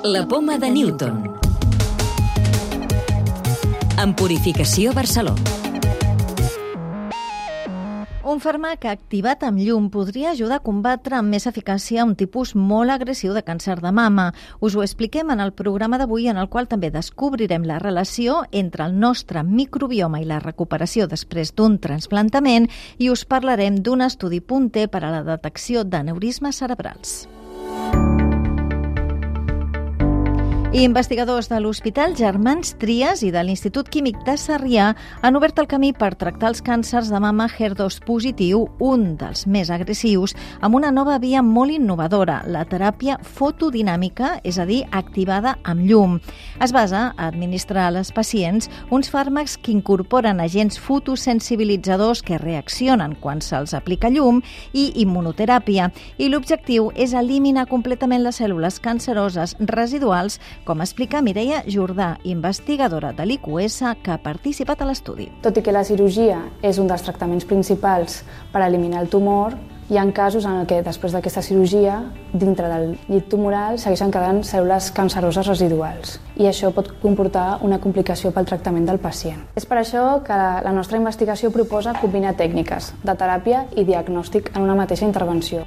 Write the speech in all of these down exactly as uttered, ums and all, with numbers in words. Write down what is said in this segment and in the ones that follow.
La poma de Newton. En Purificació Barceló. Un fàrmac activat amb llum podria ajudar a combatre amb més eficàcia un tipus molt agressiu de càncer de mama. Us ho expliquem en el programa d'avui, en el qual també descobrirem la relació entre el nostre microbioma i la recuperació després d'un trasplantament, i us parlarem d'un estudi punter per a la detecció d'aneurismes cerebrals. Investigadors de l'Hospital Germans Trias i de l'Institut Químic de Sarrià han obert el camí per tractar els càncers de mama H E R dos positiu, un dels més agressius, amb una nova via molt innovadora, la teràpia fotodinàmica, és a dir, activada amb llum. Es basa a administrar a les pacients uns fàrmacs que incorporen agents fotosensibilitzadors que reaccionen quan se'ls aplica llum i immunoteràpia, i l'objectiu és eliminar completament les cèl·lules canceroses residuals, com explica Mireia Jordà, investigadora de l'I Q S que ha participat a l'estudi. Tot i que la cirurgia és un dels tractaments principals per eliminar el tumor, hi ha casos en què després d'aquesta cirurgia, dintre del llit tumoral, segueixen quedant cèl·lules canceroses residuals, i això pot comportar una complicació pel tractament del pacient. És per això que la nostra investigació proposa combinar tècniques de teràpia i diagnòstic en una mateixa intervenció.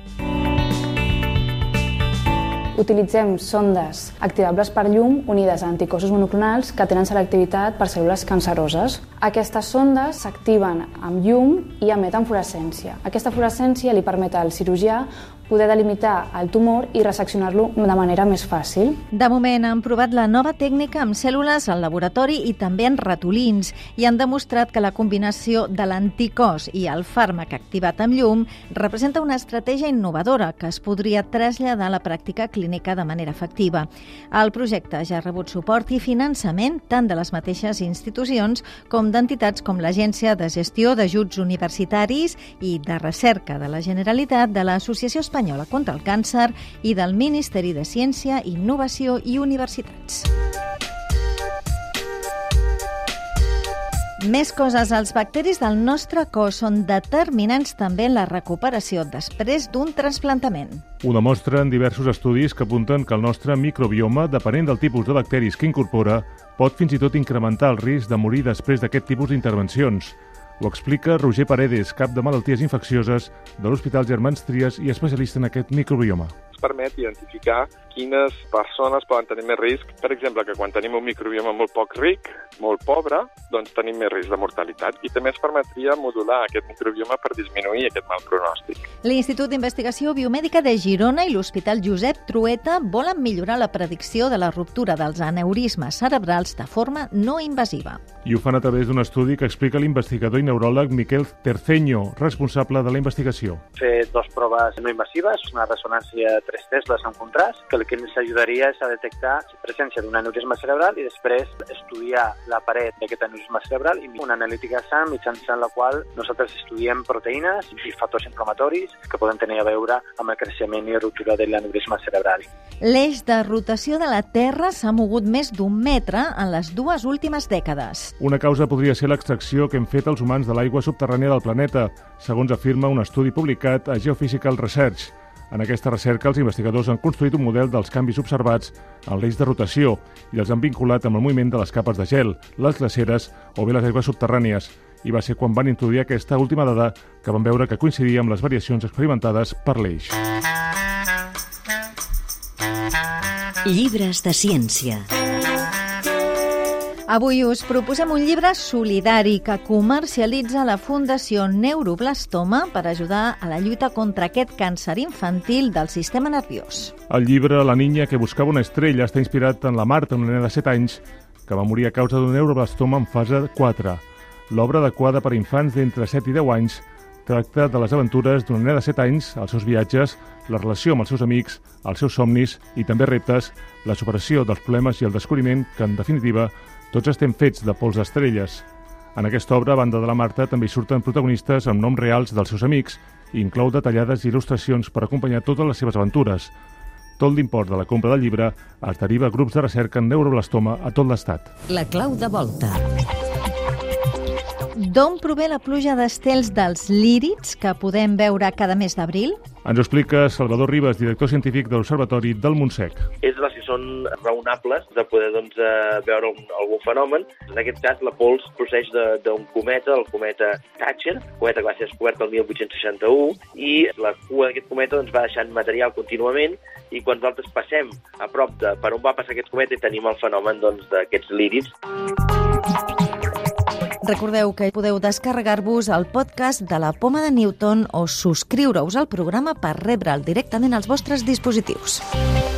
Utilitzem sondes activables per llum unides a anticossos monoclonals que tenen selectivitat per cèl·lules canceroses. Aquestes sondes s'activen amb llum i emeten fluorescència. Aquesta fluorescència li permet al cirurgià poder delimitar el tumor i reseccionar-lo de manera més fàcil. De moment han provat la nova tècnica amb cèl·lules al laboratori i també en ratolins, i han demostrat que la combinació de l'anticòs i el fàrmac activat amb llum representa una estratègia innovadora que es podria traslladar a la pràctica clínica de manera efectiva. El projecte ja ha rebut suport i finançament tant de les mateixes institucions com d'entitats com l'Agència de Gestió d'Ajuts Universitaris i de Recerca de la Generalitat, de l'Associació Espanyola contra el Càncer i del Ministeri de Ciència, Innovació i Universitats. Més coses. Els bacteris del nostre cos són determinants també en la recuperació després d'un trasplantament. Ho demostren diversos estudis que apunten que el nostre microbioma, depenent del tipus de bacteris que incorpora, pot fins i tot incrementar el risc de morir després d'aquest tipus d'intervencions. Ho explica Roger Paredes, cap de malalties infeccioses de l'Hospital Germans Trias i especialista en aquest microbioma. Ens permet identificar quines persones poden tenir més risc. Per exemple, que quan tenim un microbioma molt poc ric, molt pobre, doncs tenim més risc de mortalitat. I també ens permetria modular aquest microbioma per disminuir aquest mal pronòstic. L'Institut d'Investigació Biomèdica de Girona i l'Hospital Josep Trueta volen millorar la predicció de la ruptura dels aneurismes cerebrals de forma no invasiva. I ho fan a través d'un estudi que explica l'investigador i neuròleg Miquel Terceño, responsable de la investigació. Fer dos proves no invasives, una ressonància tres tesles en contrast, que el que ens ajudaria és a detectar la presència d'un aneurisma cerebral i després estudiar la paret d'aquest aneurisma cerebral i una analítica S A M mitjançant la qual nosaltres estudiem proteïnes i factors inflamatoris que poden tenir a veure amb el creixement i ruptura de l'aneurisma cerebral. L'eix de rotació de la Terra s'ha mogut més d'un metre en les dues últimes dècades. Una causa podria ser l'extracció que hem fet els humans de l'aigua subterrània del planeta, segons afirma un estudi publicat a Geophysical Research. En aquesta recerca, els investigadors han construït un model dels canvis observats en l'eix de rotació i els han vinculat amb el moviment de les capes de gel, les glaceres o bé les aigües subterrànies. I va ser quan van introduir aquesta última dada que van veure que coincidia amb les variacions experimentades per l'eix. Llibres de ciència. Avui us proposem un llibre solidari que comercialitza la Fundació Neuroblastoma per ajudar a la lluita contra aquest càncer infantil del sistema nerviós. El llibre La niña que buscava una estrella està inspirat en la Marta, una nena de set anys, que va morir a causa d'un neuroblastoma en fase quatre. L'obra adequada per a infants d'entre set i deu anys tracta de les aventures d'una nena de set anys, els seus viatges, la relació amb els seus amics, els seus somnis i també reptes, la superació dels problemes i el descobriment que, en definitiva, tots estem fets de pols d'estrelles. En aquesta obra, a banda de la Marta, també hi surten protagonistes amb noms reals dels seus amics i inclou detallades il·lustracions per acompanyar totes les seves aventures. Tot l'import de la compra del llibre es deriva a grups de recerca en neuroblastoma a tot l'Estat. La clau de volta. D'on prové la pluja d'estels dels lírids que podem veure cada mes d'abril? Ens ho explica Salvador Ribas, director científic de l'Observatori del Montsec. És de les que són raonables de poder doncs, veure un, algun fenomen. En aquest cas, la pols procedeix d'un cometa, el cometa Thatcher, cometa que va ser descobert el mil vuit-cents seixanta-u, i la cua d'aquest cometa doncs, va deixant material contínuament, i quan nosaltres passem a prop de per on va passar aquest cometa tenim el fenomen doncs, d'aquests lírids. Recordeu que podeu descarregar-vos el podcast de la Poma de Newton o subscriure-us al programa per rebre'l directament als vostres dispositius.